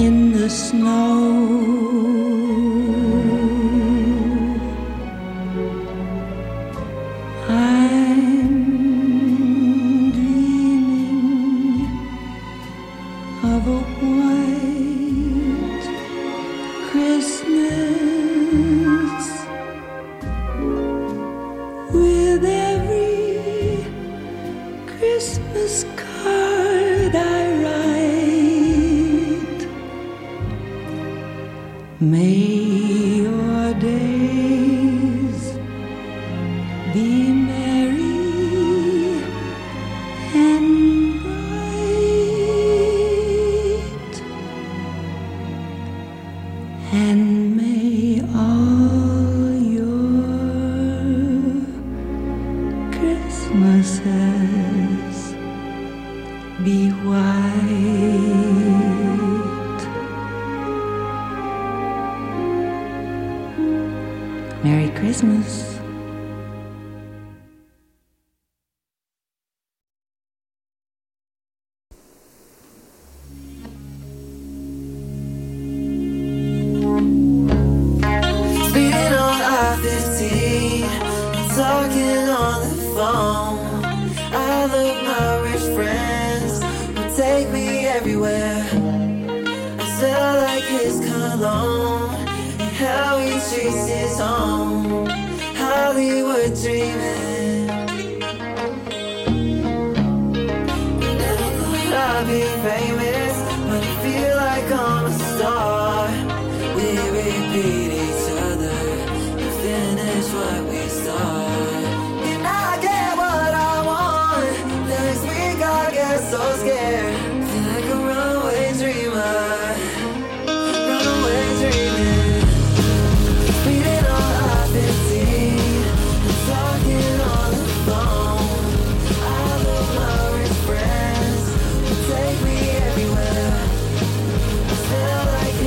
in the snow. I'm dreaming of a white Christmas with every Christmas card I write. May your days be merry and bright, and may all your Christmases be white. Merry Christmas. Speeding on I-15, talking on the phone. I love my rich friends who take me everywhere. I smell like his cologne and how he treats his home. Hollywood dreaming. Never thought I'd be famous, but I feel like I'm a star. We repeat each other and finish what we start. And I get what I want. Next week I get so scared. Feel like a runaway dreamer. Runaway dreaming. Speeding on I-15 and talking on the phone. I love my rich friends who take me everywhere. I smell like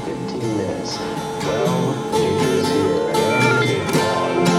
15 minutes. Well, Ginger's here and Big Dog.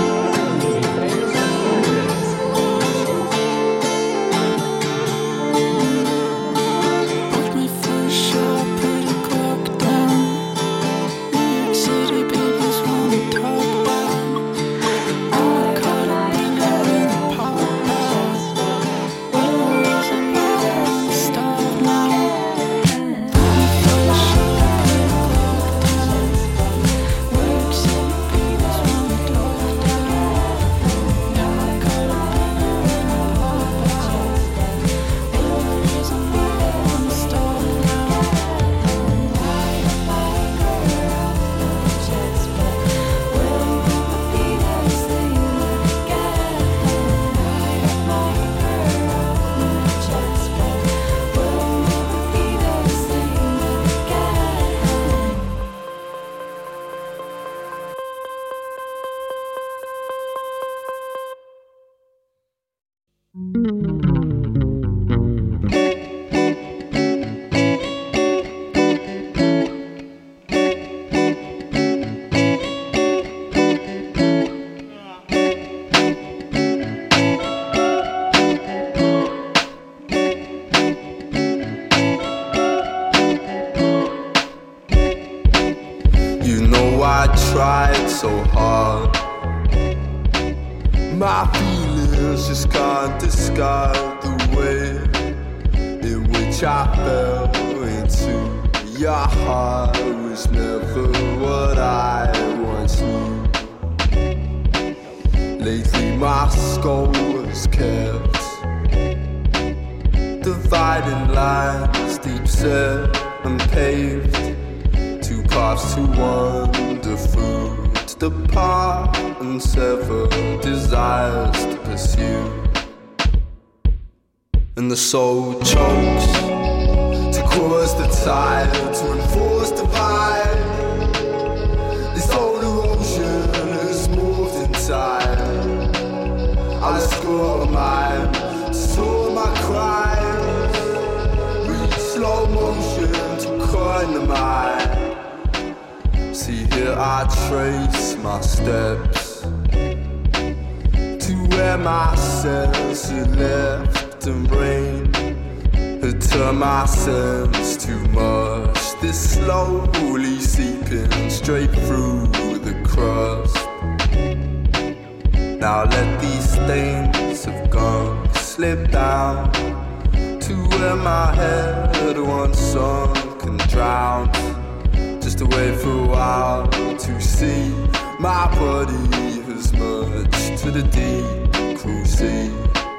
Bought my first show, put a clock down. New York City babies wanna talk about. I'm caught up in the pop out. Memories and memories start now. Bought my first show, put a clock down. New York City babies wanna talk down. Now I'm caught up in the pop out. Memories and memories start now. You know I tried so hard. My feelings just can't describe the way in which I fell into your heart. It was never what I once knew. Lately my skull was kept dividing lines, deep set and paved. Two paths to wander through, to depart and sever desires to pursue. And the soul chokes to cause the tide to enforce divide. This old erosion has moved inside. I let go of mine, saw my cries, reach slow motion to coin the mind. See here I trace my steps to where my sense had left and rain had turned my sense too much. This slowly seeping straight through the crust. Now let these stains of gunk slip down to where my head once sunk and drowned. Just to wait for a while to see my body has merged to the deep cruel sea.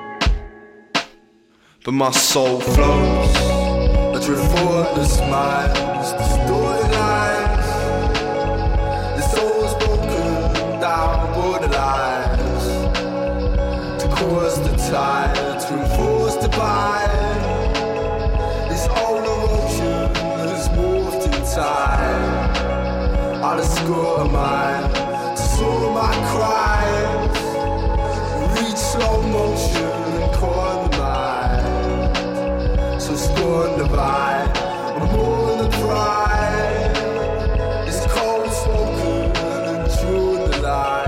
But my soul floats, a drift effortless minds, distorted lines. The soul's broken down borderlines to cause the tide to enforce the bind. This old emotion has morphed in time. I let go of mine to soar my cries. Reach slow motion and corner the mind. So scorn the vibe, I'm more than pride. It's cold spoken and true the line.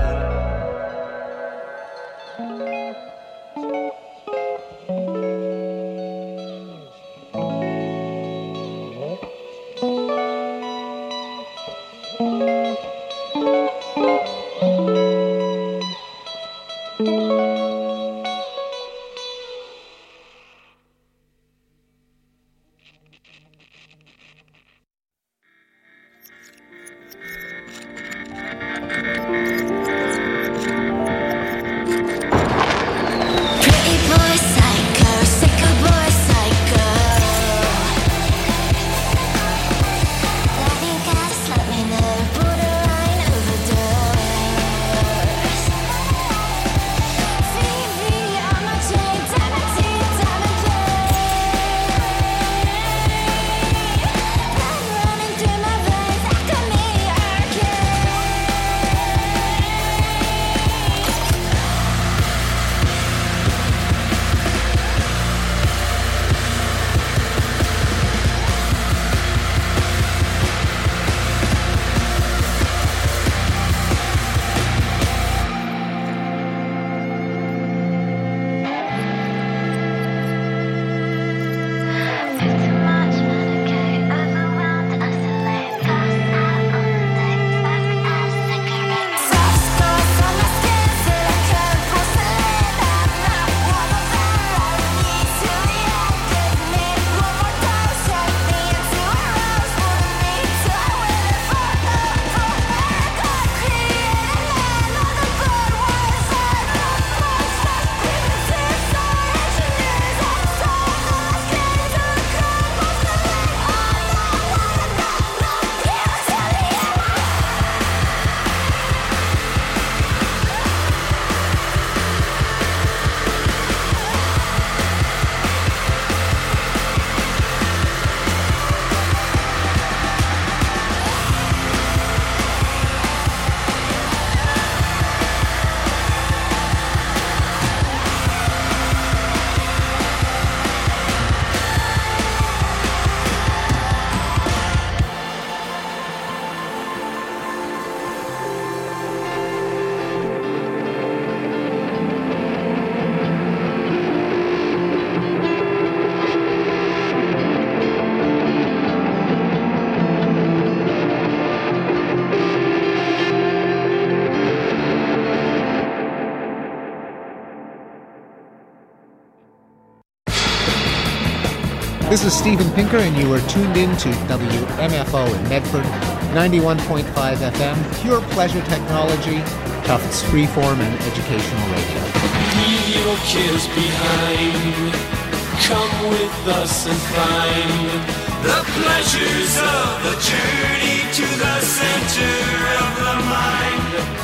This is Steven Pinker, and you are tuned in to WMFO in Medford, 91.5 FM, pure pleasure technology, Tufts freeform and educational radio. Leave your cares behind. Come with us and find the pleasures of the journey to the center of the mind.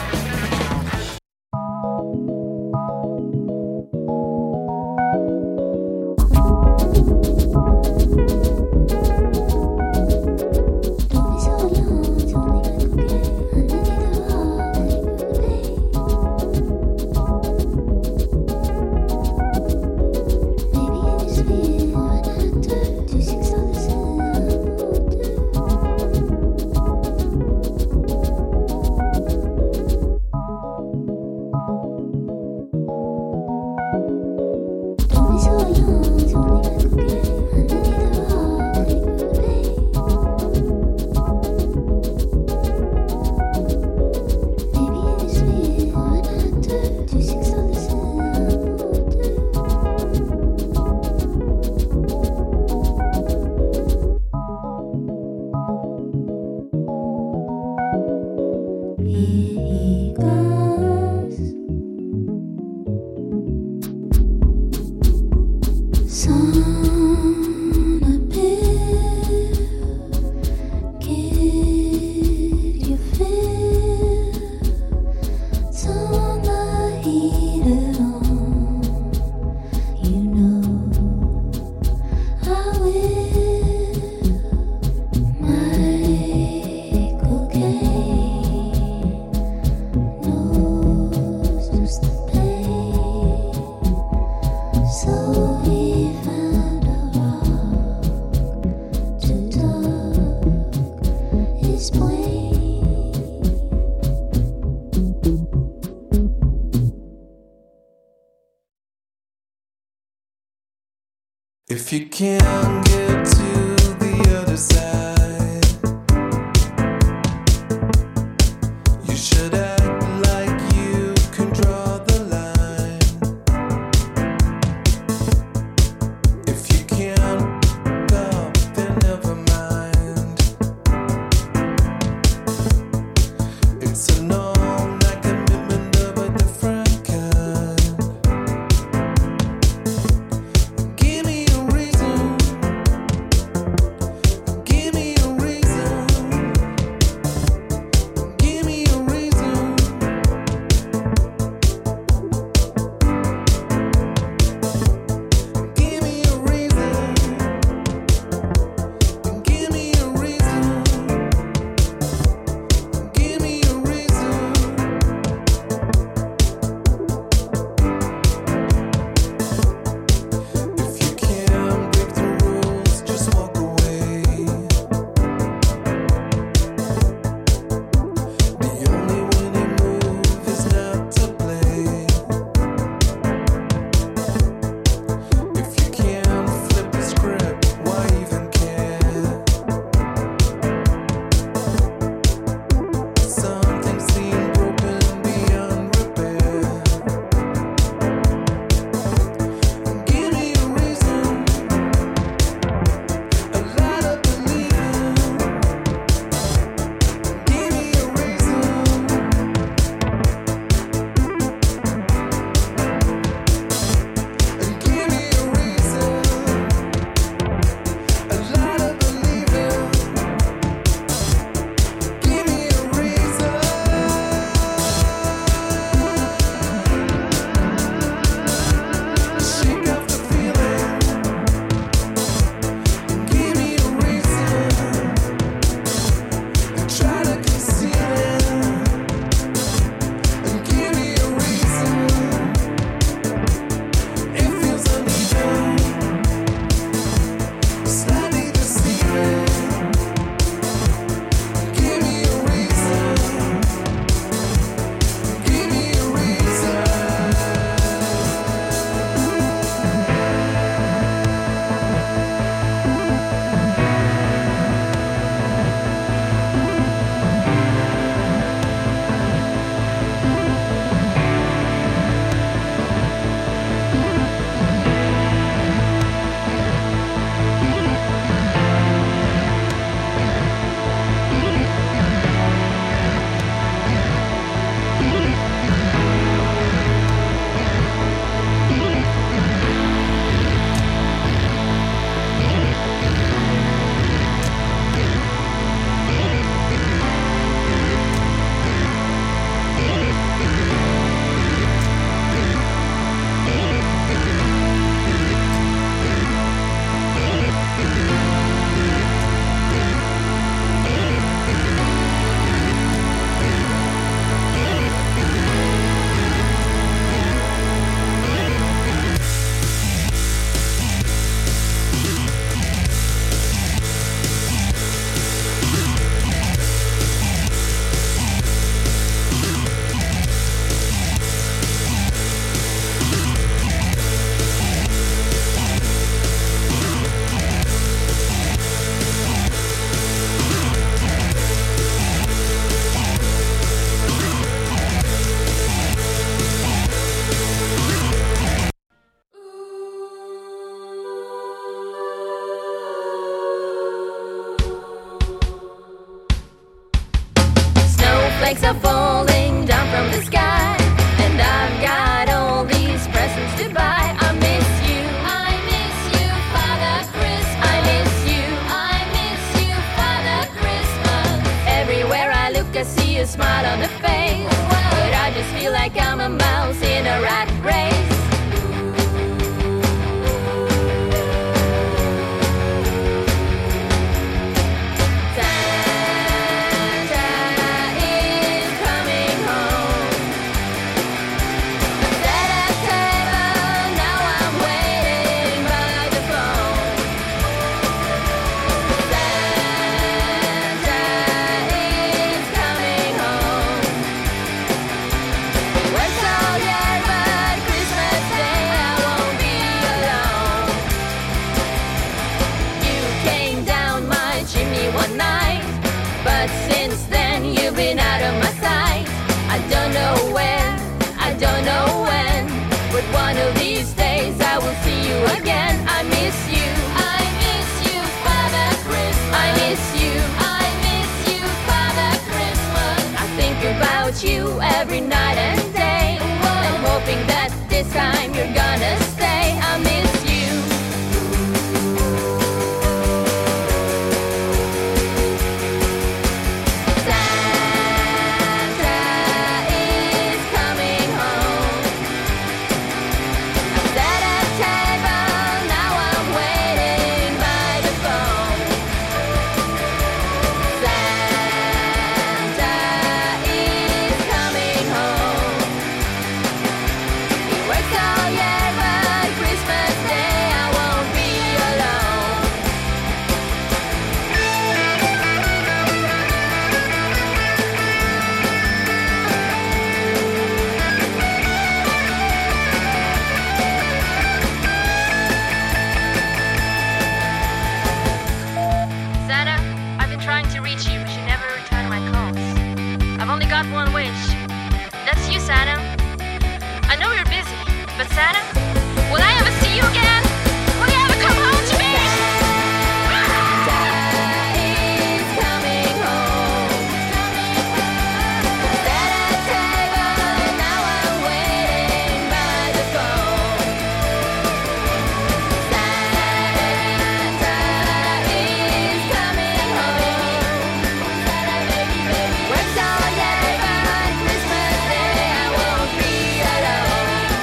If you can't get to the other side, you should act like you can draw the line. If you can't stop, then never mind. It's a long-night commitment of a different kind. Give me a reason. Give snowflakes are falling down from the sky, and I've got all these presents to buy. I miss you, Father Christmas. I miss you, Father Christmas. Everywhere I look, I see a smile on the face, but I just feel like I'm a mouse in a rat race. Been out of my sight. I don't know where, I don't know when, but one of these days I will see you again. I miss you, Father Christmas. I miss you, Father Christmas. I think about you every night and day, and hoping that this time you're gonna stay. I miss you. Santa, will I ever see you again? Will you ever come home to me? Santa is coming home. At a table, now I'm waiting by the phone. Santa is coming home. Work's all yet, but Christmas Day I won't be alone.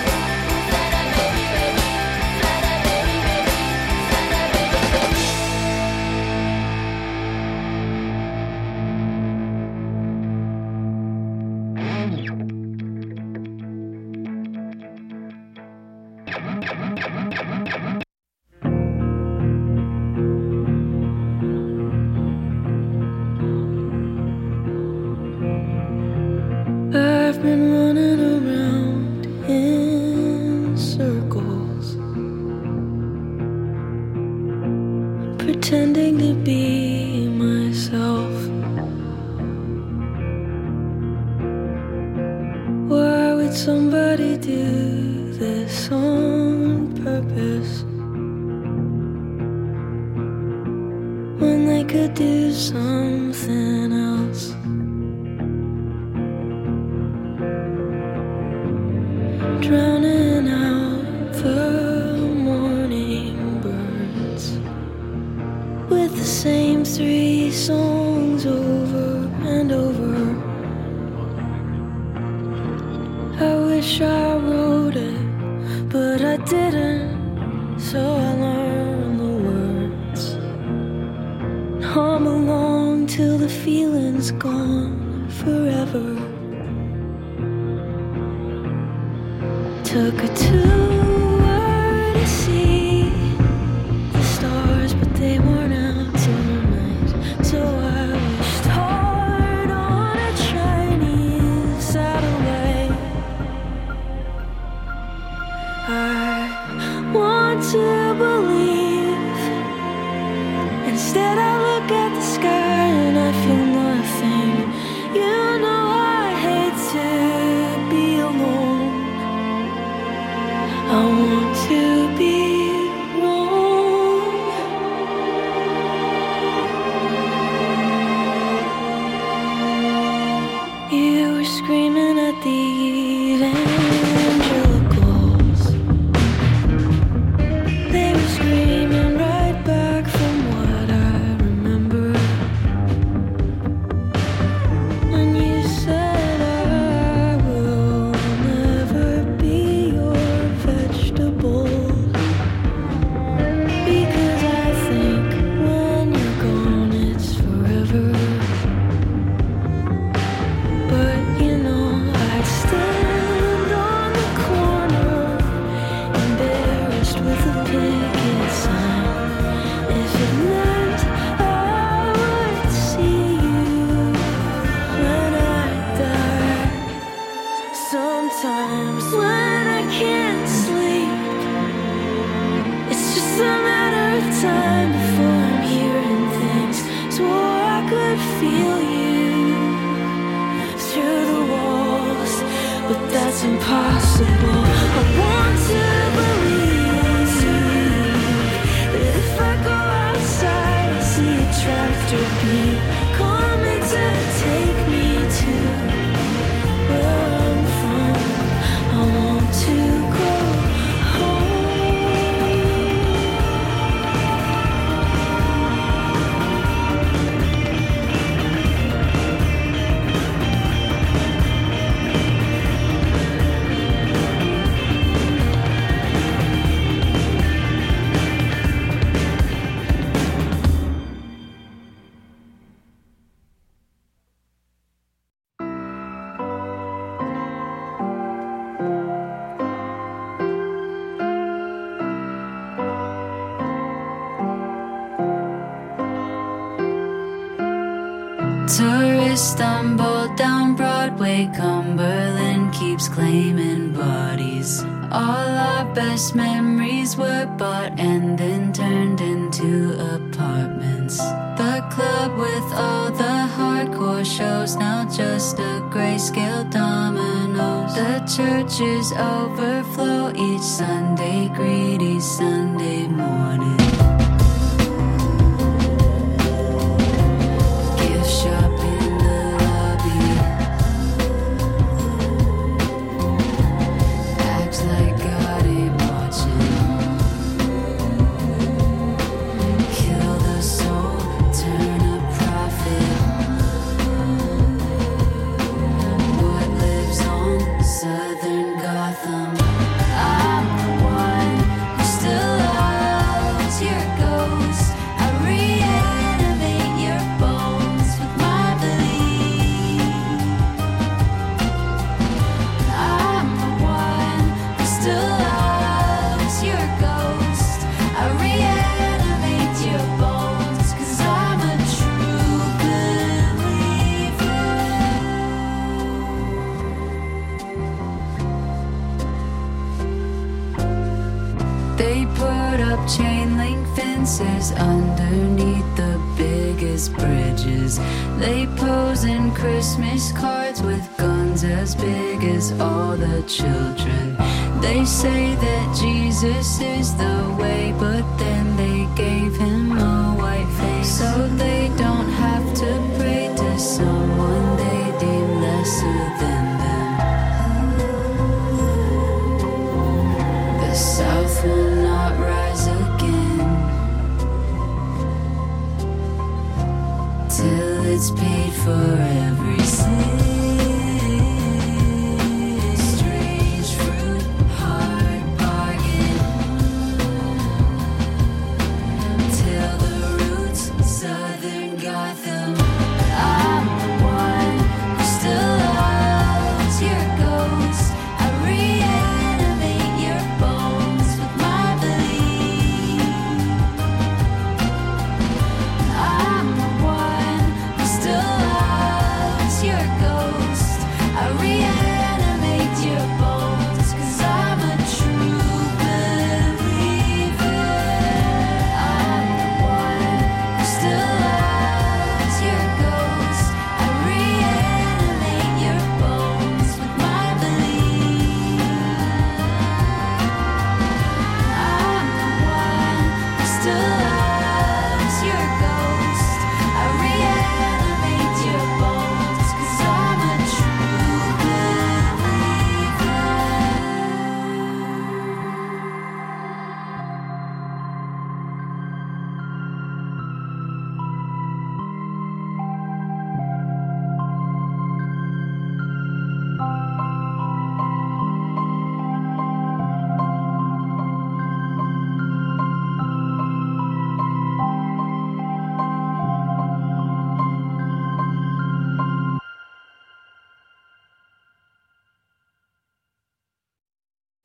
I've been running around in circles, pretending to be myself. Why would somebody do this on purpose when they could do something else? Drowning out the morning birds with the same 3 songs over and over. I wish I wrote it, but I didn't, so I learned the words. Hum along till the feeling's gone forever. Took a tour to see the stars, but they weren't out tonight. So I wished hard on a Chinese satellite. I want to believe. Instead I look at the sky and I feel nothing. You know I hate to be alone. I want to be wrong. time before I'm hearing things. Swore I could feel you through the walls, but that's impossible. I want to believe that if I go outside, I see a tractor beam coming to take me to where I'm from. I want to go home. Tourists stumble down Broadway, Cumberland keeps claiming bodies. All our best memories were bought and then turned into apartments. The club with all the hardcore shows, now just a grayscale dominoes. The churches overflow each Sunday, greedy Sunday morning. Underneath the biggest bridges, they pose in Christmas cards with guns as big as all the children. They say that Jesus is the way, but then they gave him a white face, so they don't have to pray to someone they deem lesser than them. The South will not rise again till it's paid for every sin. Strange fruit, hard bargain.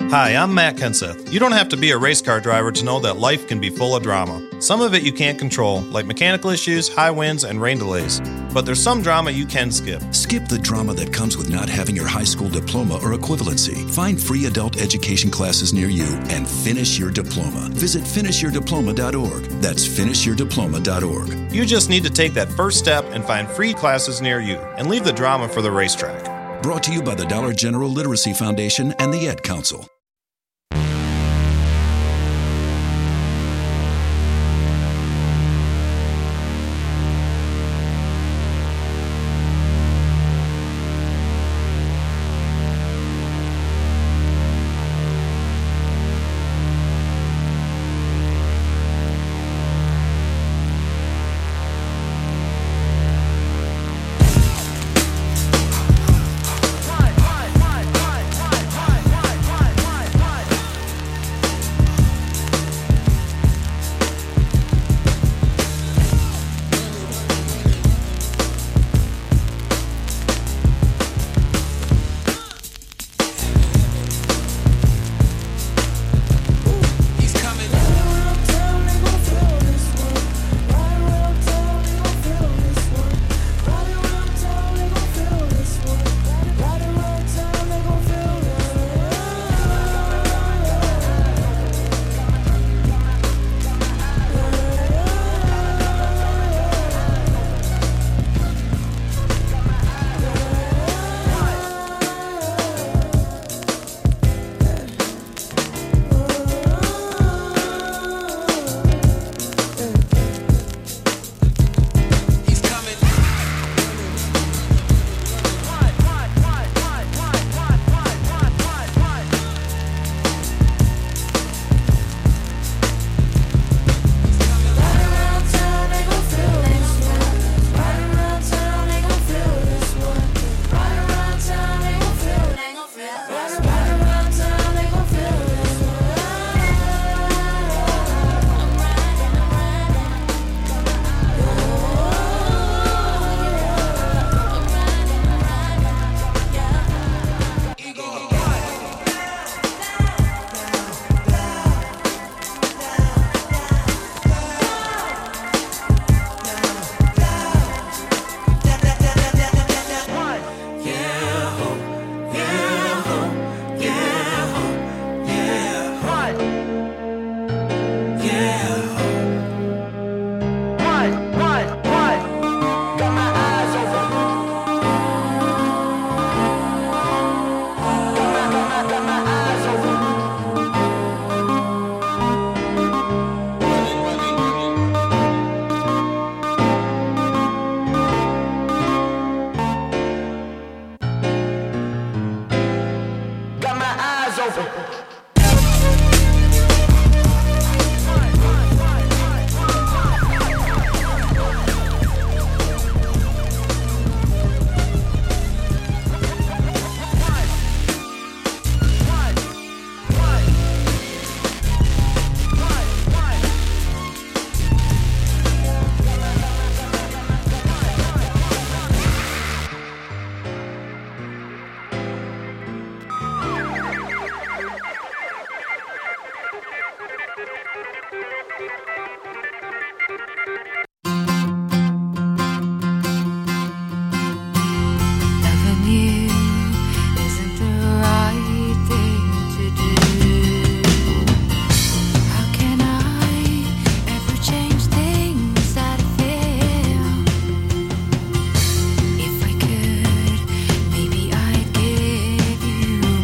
Hi, I'm Matt Kenseth. You don't have to be a race car driver to know that life can be full of drama. Some of it you can't control, like mechanical issues, high winds, and rain delays. But there's some drama you can skip. Skip the drama that comes with not having your high school diploma or equivalency. Find free adult education classes near you and finish your diploma. Visit finishyourdiploma.org. That's finishyourdiploma.org. You just need to take that first step and find free classes near you and leave the drama for the racetrack. Brought to you by the Dollar General Literacy Foundation and the Ed Council.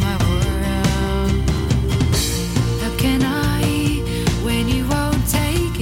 Take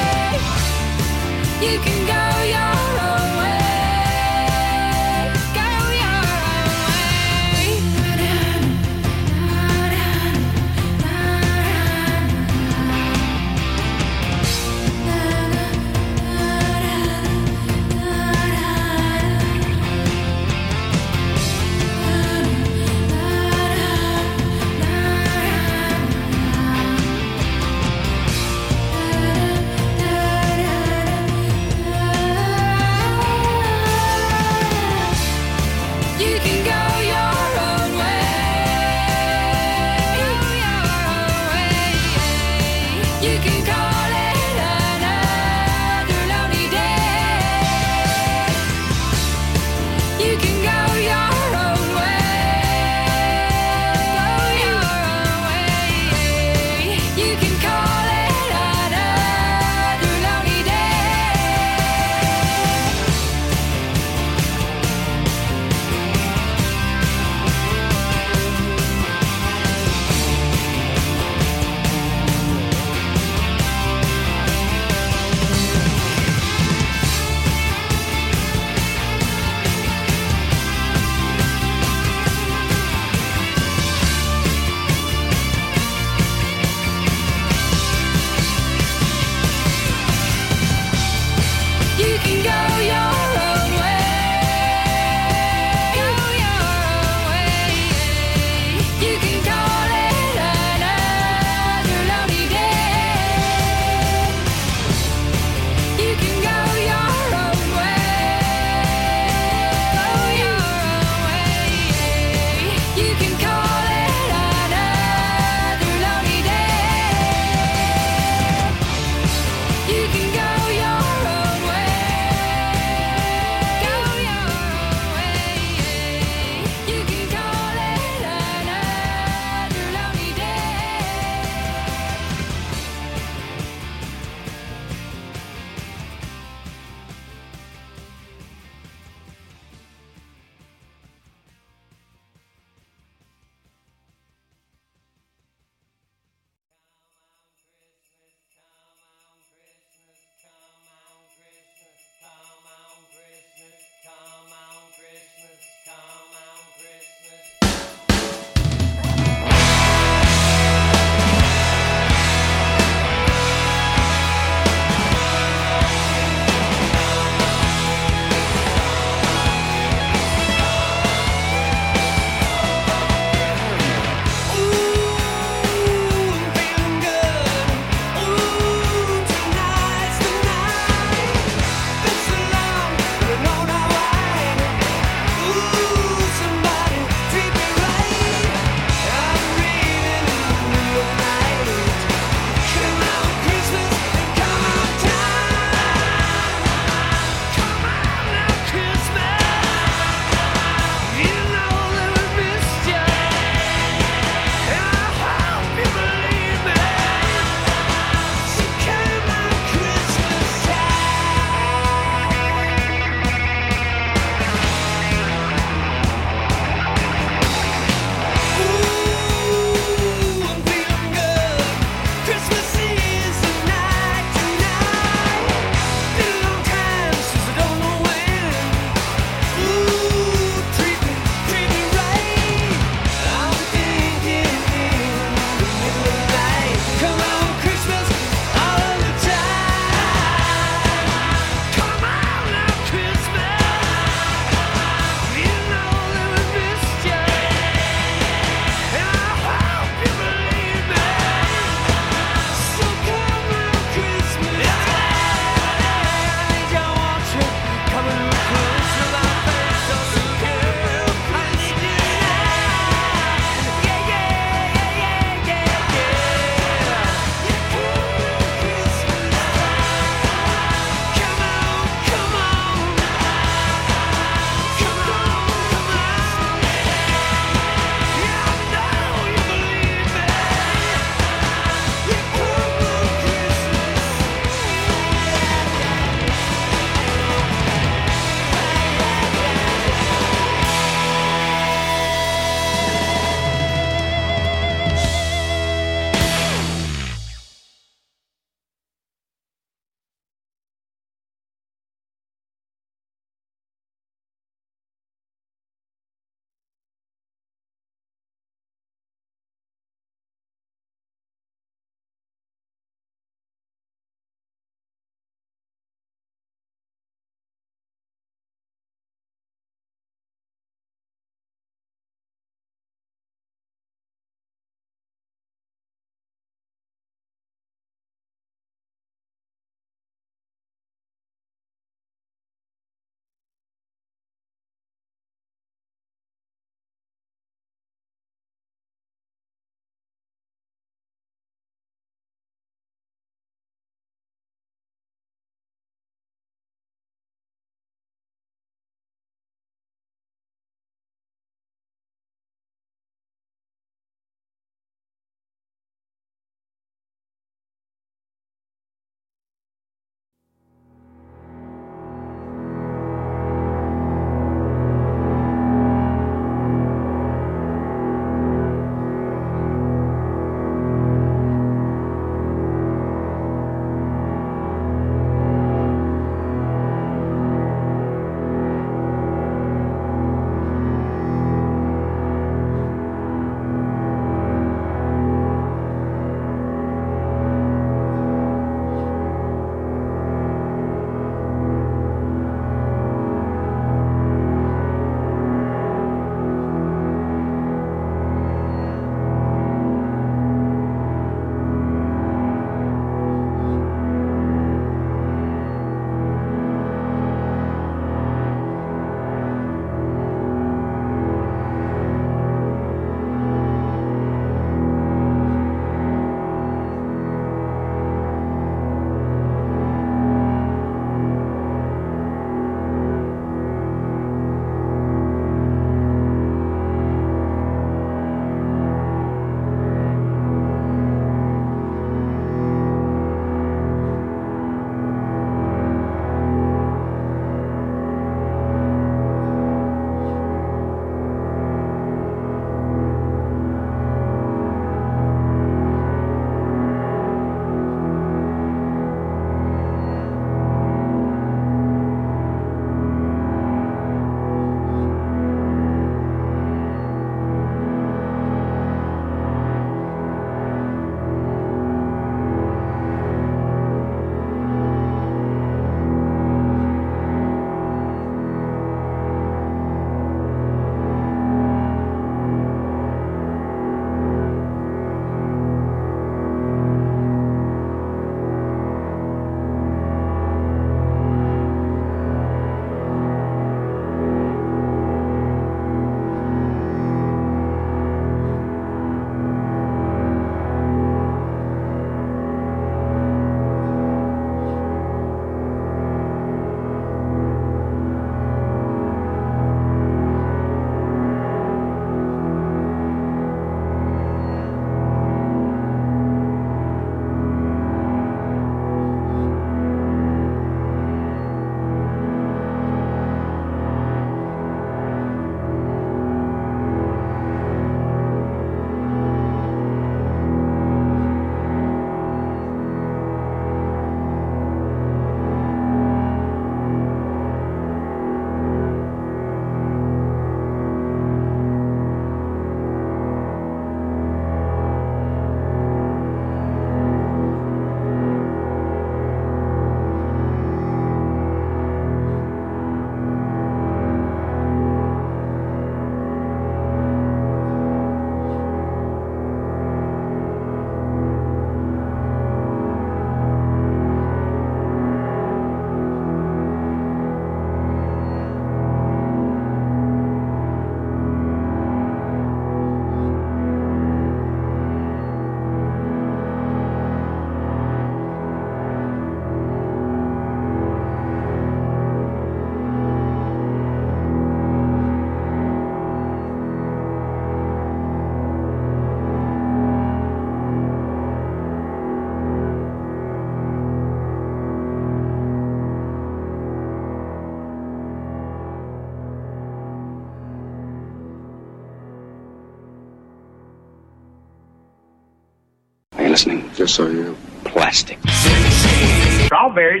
listening. Just so you know. Plastic. Strawberries.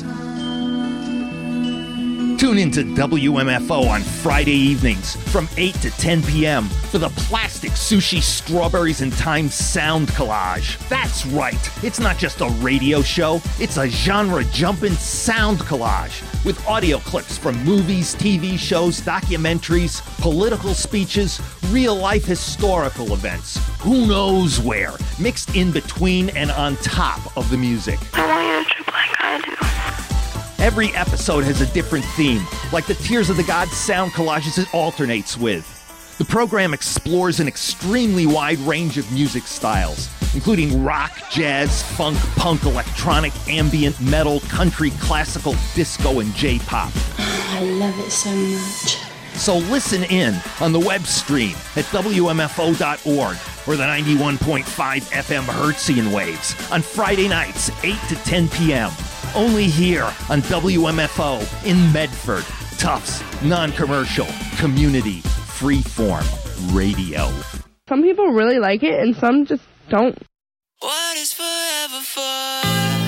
Tune into WMFO on Friday evenings from 8 to 10 p.m. for the Plastic Sushi Strawberries and Time Sound Collage. That's right, it's not just a radio show, it's a genre-jumping sound collage with audio clips from movies, TV shows, documentaries, political speeches, real-life historical events, who knows where, mixed in between and on top of the music. I want you to trip like I do. Every episode has a different theme, like the Tears of the Gods sound collages it alternates with. The program explores an extremely wide range of music styles, including rock, jazz, funk, punk, electronic, ambient, metal, country, classical, disco, and J-pop. I love it so much. So listen in on the web stream at WMFO.org or the 91.5 FM Hertzian waves on Friday nights, 8 to 10 p.m. Only here on WMFO in Medford. Tufts, non-commercial, community, freeform radio. Some people really like it and some just don't. What is forever for?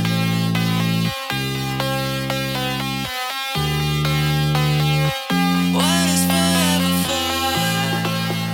What is forever for?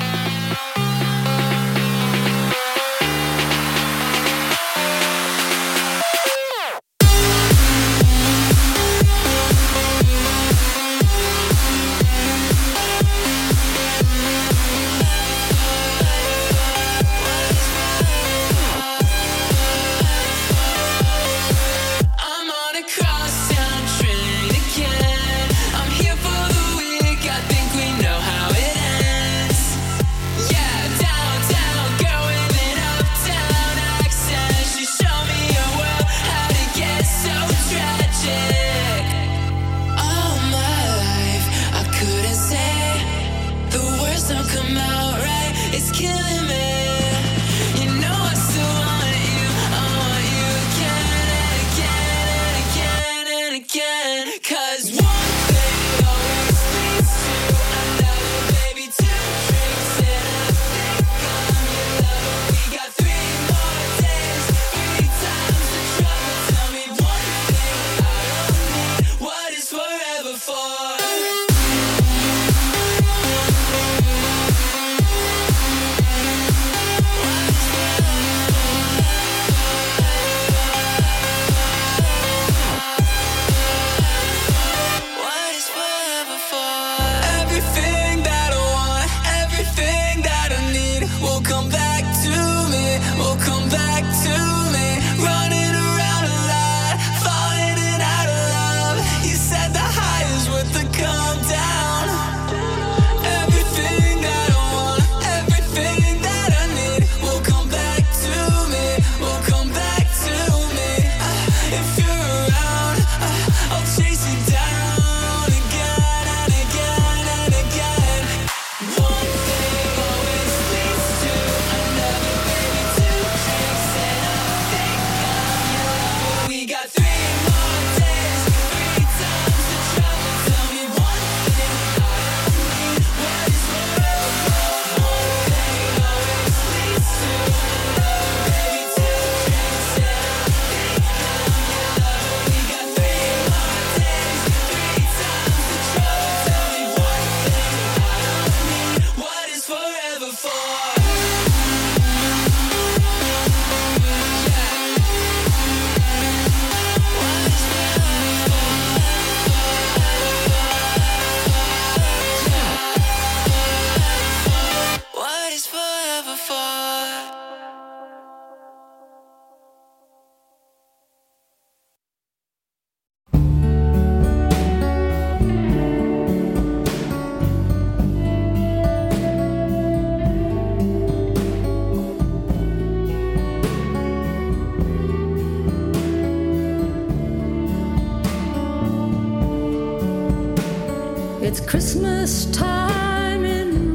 It's Christmas time in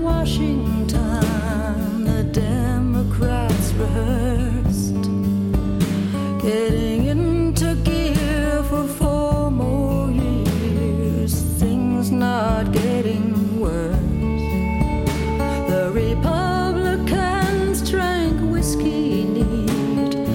Washington. The Democrats rehearsed getting into gear for 4 more years. Things not getting worse. The Republicans drank whiskey neat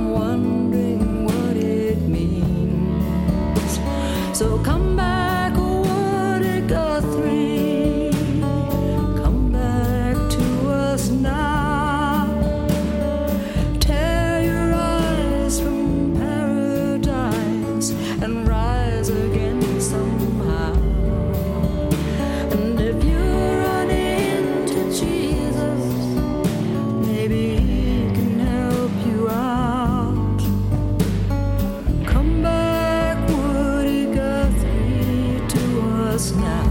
I'm wondering what it means. So come back, Woody Guthrie, come back to us now. Tear your eyes from paradise and rise again somehow. And if you run into Jesus, maybe he can help you out. Come back, Woody Guthrie, to us now.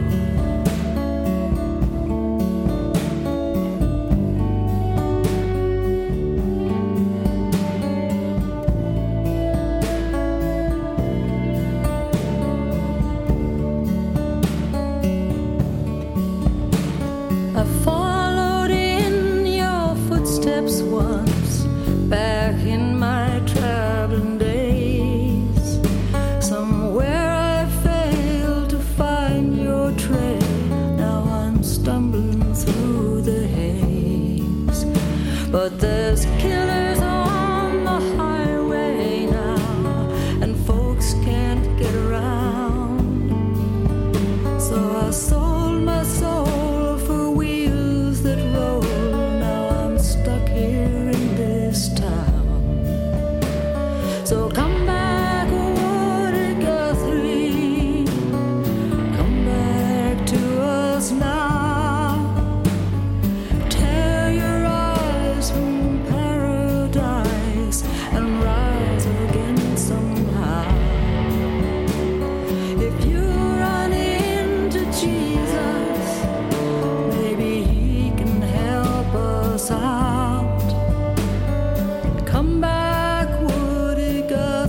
I followed in your footsteps once, back in my traveling days. Somewhere I failed to find your trail. Now I'm stumbling through the haze. But there's killers on the highway now, and folks can't get around. So I sold my soul for wheels that roll. Now I'm stuck here in this town. So come back, Woody Guthrie, come back to us now. Tear your eyes from paradise and rise again somehow. If you run into Jesus, maybe he can help us out. Come back, Woody Guthrie.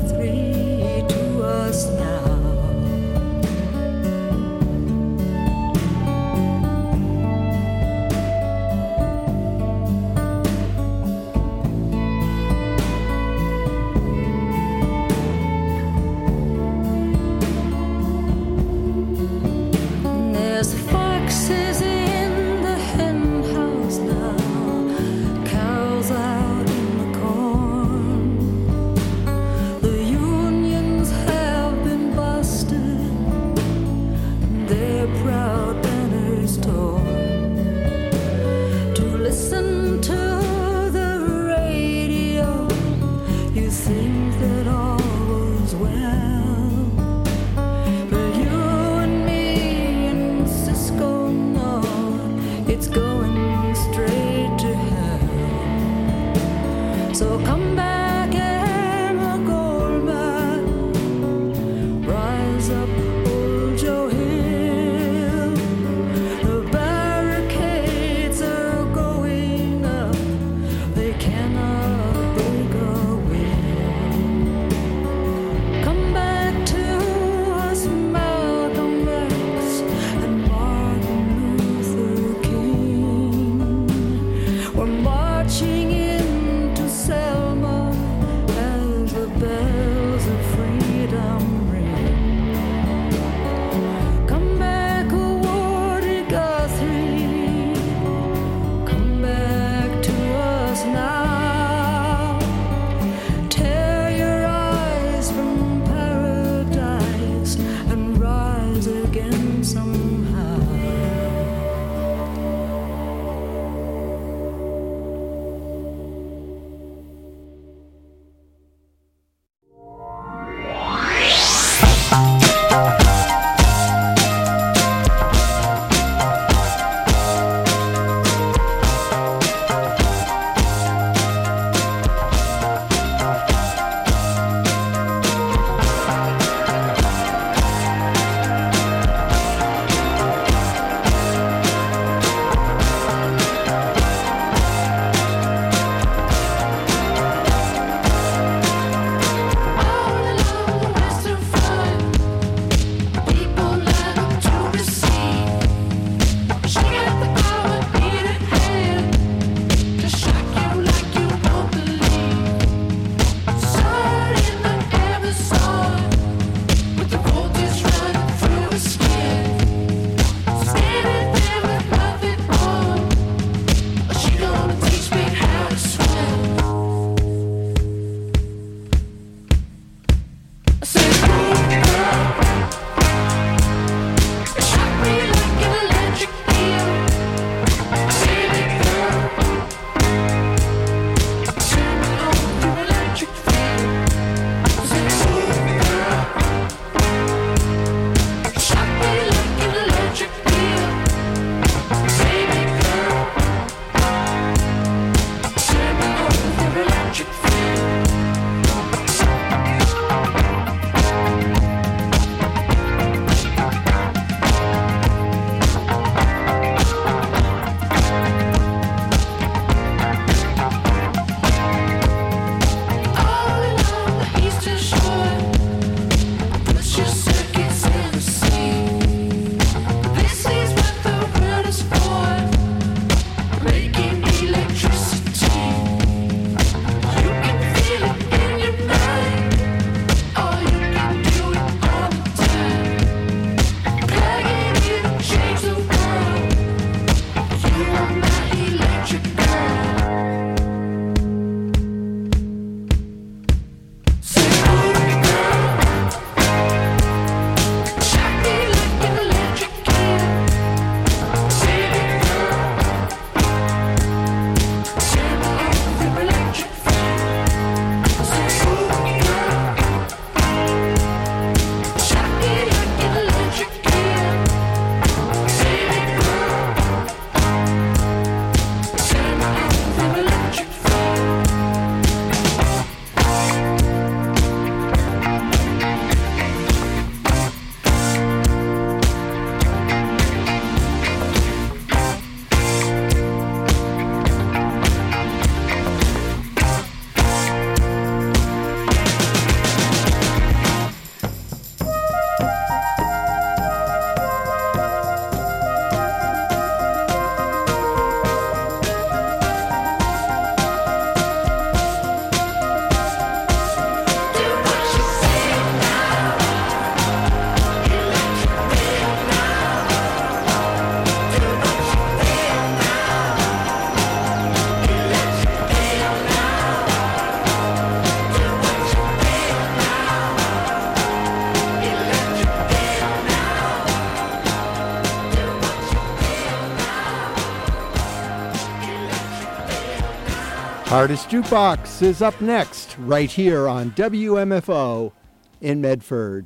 Artist Jukebox is up next, right here on WMFO in Medford.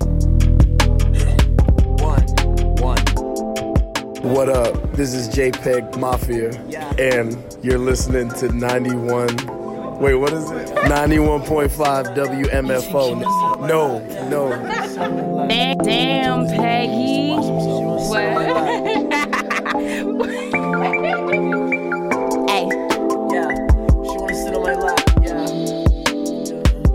What up? This is JPEG Mafia, and you're listening to 91.5 WMFO. No. Damn, Peggy. What?